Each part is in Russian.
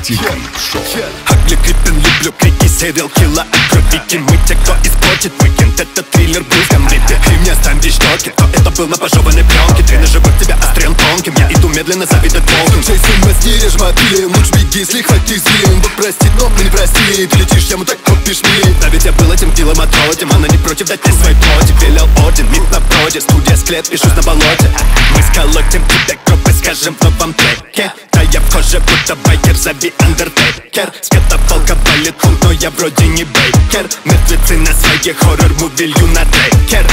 Хагли Крипин, люблю крики, сериал килла от кровики. Мы те, кто испортит уикенд, этот триллер был в гамбите. И мне оставьте щеки, кто это был на пожеванной пленке. Ты на живот тебя острен тонким, я иду медленно завидать волком. Джейсон, мастеришь мобилем, лучше беги, если хватит силен. Бог простит, но мы не простили. Ты летишь, ему так купишь мили. Да ведь я был этим делом отродем, она не против дать тебе свой плотик. Велел орден, миф на проде, студия склеп, пишусь на болоте. Мы сколотим тебе кровь и скажем в новом треке. Да я в коже, будто байкер, зови Андертейкер. С катафалка валит пункт, но я вроде не бейкер. Мертвецы на своей хоррор-муви лью на трекер.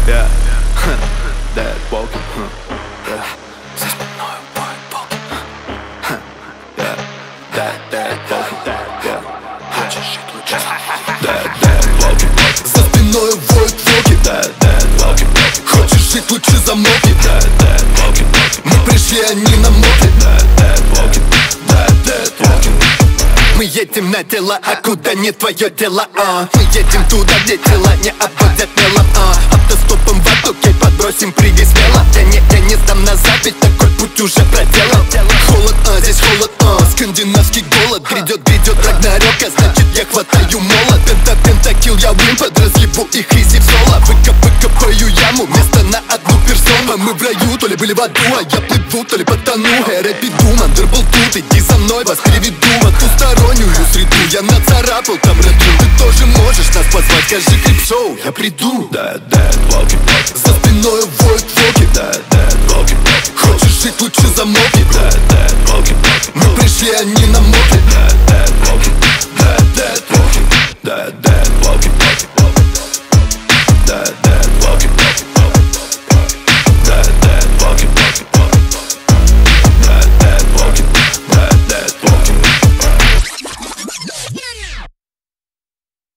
Dead walking, за спиной воет волки. Dead walking, хочешь жить лучше. Dead walking, за спиной воют волки. Dead walking, хочешь жить лучше, замолкни. Dead walking, мы пришли, они намокли. Dead walking, dead walking. Мы едем на дела, а куда не твое дело, Мы едем туда, где дела не обходят мелом, Автостопом в атаке подбросим, прыгай смело. Я не сдам назад, ведь такой путь уже проделал. Холод, здесь холод, скандинавский голод. Грядет Рагнарёк, а значит я хватаю молот. Пентакил, я вин, подразъебу их изи в соло. Выкопаю яму, место на одну персону. Мы в раю, то ли были в аду, а я плыву, то ли потону. Рэпи дум, андербол тут, иди за мной, вас переведу в двустороннюю среду. Я нацарапал там рэп-дрим, ты тоже можешь нас позвать. Скажи клип-шоу, я приду. Dead walking, за спиной воют волки. Dead walking, хочешь жить лучше, замолкни. Dead walking, мы пришли, они намокли. Dead walking, dead walking, dead walking, dead walking.